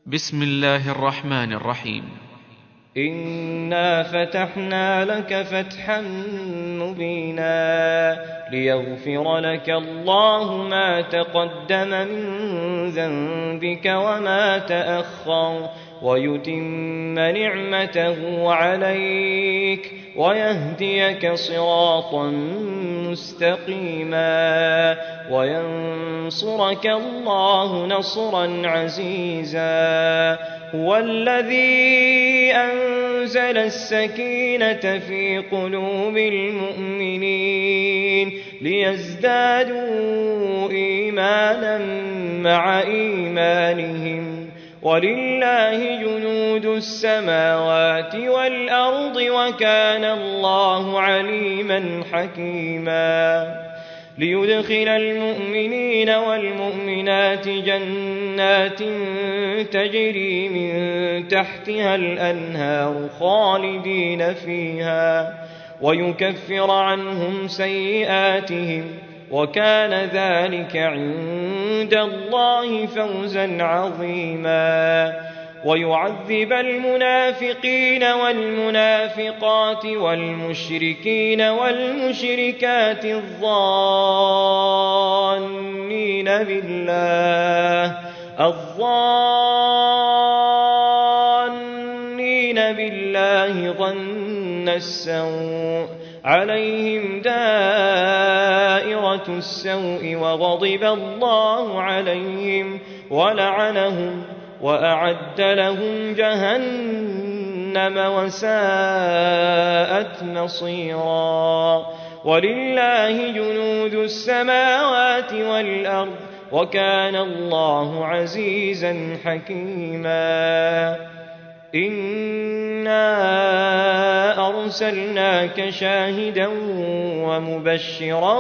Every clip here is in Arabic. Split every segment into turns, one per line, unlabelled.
بسم الله الرحمن الرحيم.
إنا فتحنا لك فتحا مبينا ليغفر لك الله ما تقدم من ذنبك وما تأخر ويتم نعمته عليك ويهديك صراطا مستقيما وينصرك الله نصرا عزيزا. هو الذي أنزل السكينة في قلوب المؤمنين ليزدادوا إيمانا مع إيمانهم ولله جنود السماوات والأرض وكان الله عليما حكيما. ليدخل المؤمنين والمؤمنات جنات تجري من تحتها الأنهار خالدين فيها ويكفر عنهم سيئاتهم وكان ذلك عند الله فوزا عظيما. ويعذب المنافقين والمنافقات والمشركين والمشركات الظانين بالله ظن السوء عليهم دائرة السوء وغضب الله عليهم ولعنهم وأعد لهم جهنم وساءت مصيرا. ولله جنود السماوات والأرض وكان الله عزيزا حكيما. إنا أرسلناك شاهدا ومبشرا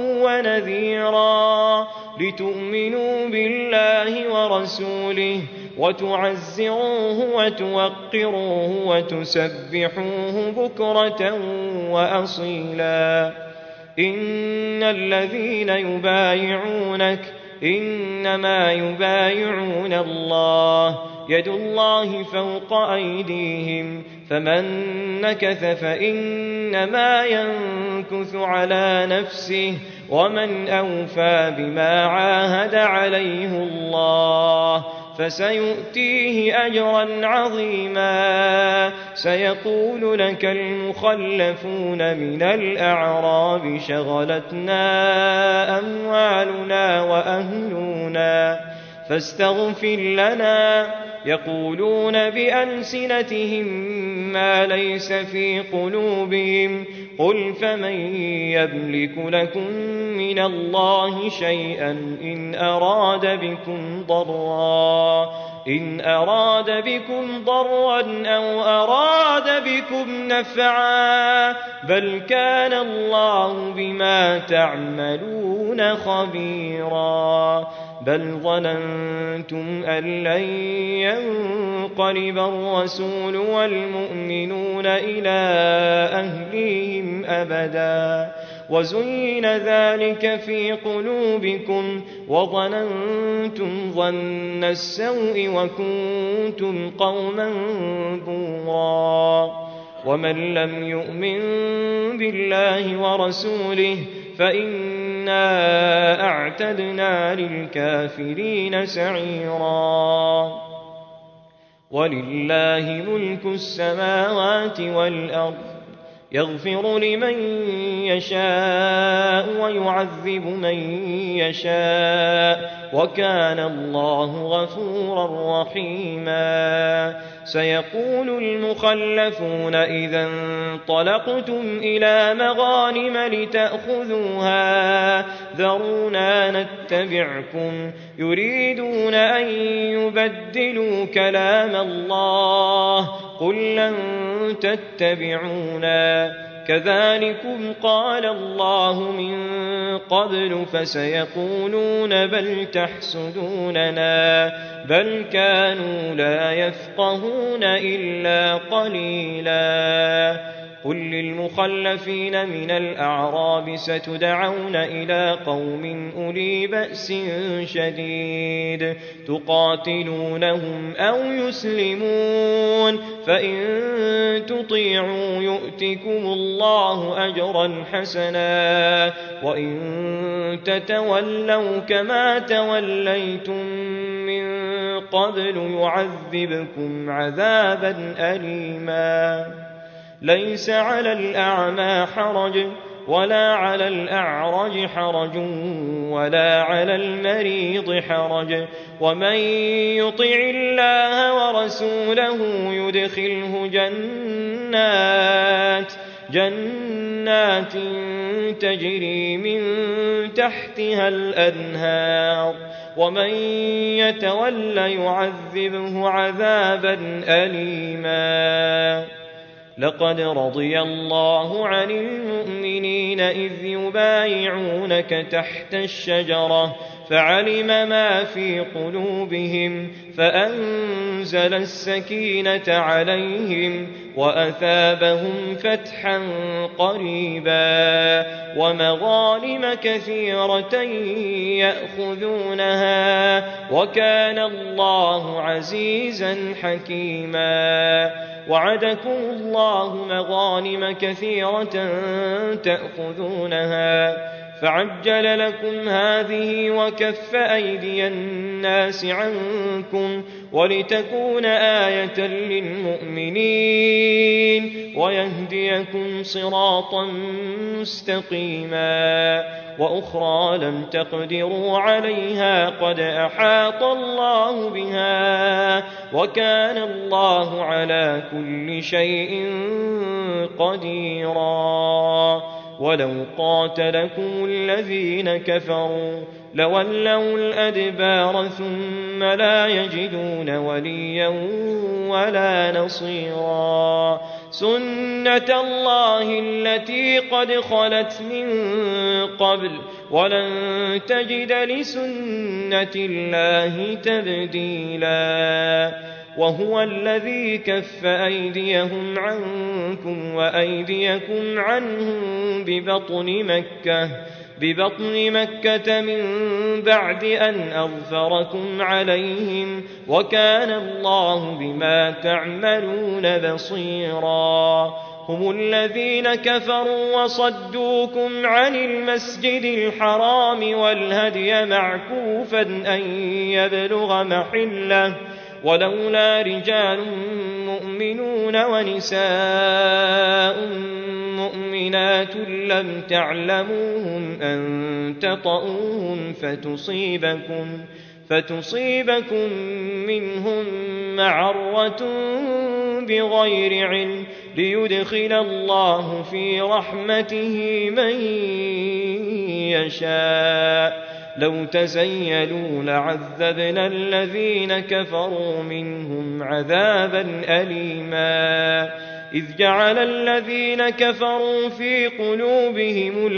ونذيرا لتؤمنوا بالله ورسوله وتعزروه وتوقروه وتسبحوه بكرة وأصيلا. إن الذين يبايعونك إنما يبايعون الله يد الله فوق أيديهم فمن نكث فإنما ينكث على نفسه ومن أوفى بما عاهد عليه الله فسيؤتيه أجرا عظيما. سيقول لك المخلفون من الأعراب شغلتنا أموالنا وأهلنا فاستغفر لنا يقولون بألسنتهم ما ليس في قلوبهم قل فمن يملك لكم من الله شيئا إن أراد بكم ضرا أو أراد بكم نفعا بل كان الله بما تعملون خبيرا. بل ظننتم أن لن ينقلب الرسول والمؤمنون إلى أهليهم أبدا وزين ذلك في قلوبكم وظننتم ظن السوء وكنتم قوما بورا. ومن لم يؤمن بالله ورسوله فإنا أعتدنا للكافرين سعيرا. ولله ملك السماوات والأرض يغفر لمن يشاء ويعذب من يشاء وكان الله غفورا رحيما. سيقول المخلفون إذا انطلقتم إلى مغانم لتأخذوها ذرونا نتبعكم يريدون أن يبدلوا كلام الله قل لن تتبعونا كذلكم قال الله من قبل فسيقولون بل تحسدوننا بل كانوا لا يفقهون إلا قليلا. قل للمخلفين من الأعراب ستدعون إلى قوم أولي بأس شديد تقاتلونهم أو يسلمون فإن تطيعوا يؤتكم الله أجرا حسنا وإن تتولوا كما توليتم من قبل يعذبكم عذابا أليما ليس على الأعمى حرج ولا على الأعرج حرج ولا على المريض حرج ومن يطع الله ورسوله يدخله جنات تجري من تحتها الأنهار ومن يتول يعذبه عذابا أليما لقد رضي الله عن المؤمنين إذ يبايعونك تحت الشجرة فعلم ما في قلوبهم فأنزل السكينة عليهم وأثابهم فتحا قريبا ومغانم كثيرة يأخذونها وكان الله عزيزا حكيما وعدكم الله مغانم كثيرة تأخذونها فعجل لكم هذه وكف أيدي الناس عنكم ولتكون آية للمؤمنين ويهديكم صراطا مستقيما وأخرى لم تقدروا عليها قد أحاط الله بها وكان الله على كل شيء قديرا ولو قاتلكم الذين كفروا لولوا الأدبار ثم لا يجدون وليا ولا نصيرا سنة الله التي قد خلت من قبل ولن تجد لسنة الله تبديلا وهو الذي كف أيديهم عنكم وأيديكم عنهم ببطن مكة من بعد أن أظفركم عليهم وكان الله بما تعملون بصيرا هم الذين كفروا وصدوكم عن المسجد الحرام والهدي معكوفا أن يبلغ محله ولولا رجال مؤمنون ونساء مؤمنات لم تعلموهم أن تطؤوهم فتصيبكم منهم معرة بغير علم ليدخل الله في رحمته من يشاء لو تزيلوا لعذبنا الذين كفروا منهم عذابا أليما إذ جعل الذين كفروا في قلوبهم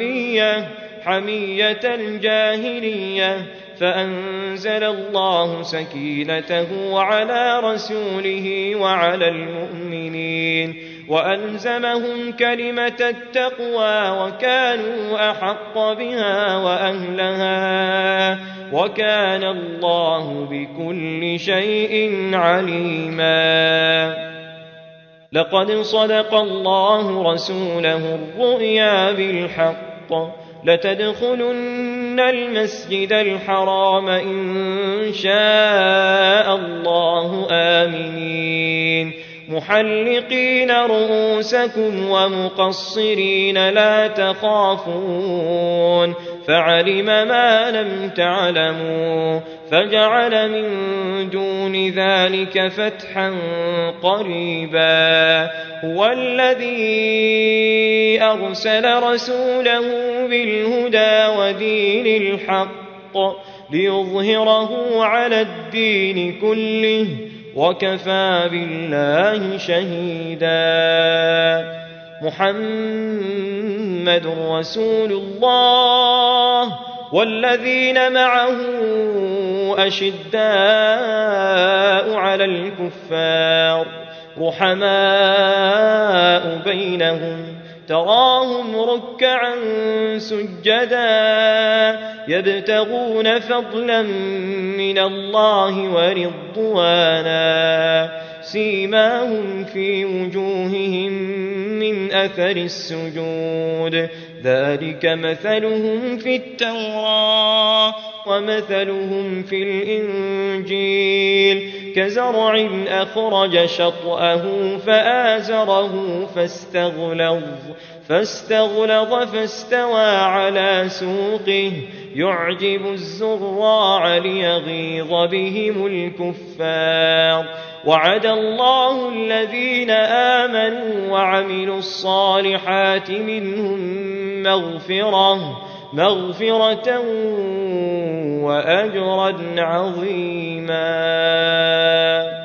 حمية الجاهلية فأنزل الله سكينته على رسوله وعلى المؤمنين وألزمهم كلمة التقوى وكانوا أحق بها وأهلها وكان الله بكل شيء عليما لقد صدق الله رسوله الرؤيا بالحق لتدخلن المسجد الحرام إن شاء الله آمنين محلقين رؤوسكم ومقصرين لا تخافون فعلم ما لم تعلموا فجعل من دون ذلك فتحا قريبا هو الذي أرسل رسوله بالهدى ودين الحق ليظهره على الدين كله وكفى بالله شهيدا محمد رسول الله والذين معه أشداء على الكفار رحماء بينهم تراهم ركعا سجدا يبتغون فضلا من الله ورضوانا سيماهم في وجوههم من أثر السجود ذلك مثلهم في التوراة ومثلهم في الإنجيل كزرع أخرج شطأه فآزره فاستغلظ فاستوى على سوقه يعجب الزراع ليغيظ بهم الكفار وعد الله الذين آمنوا وعملوا الصالحات منهم مغفرة وأجرا عظيما.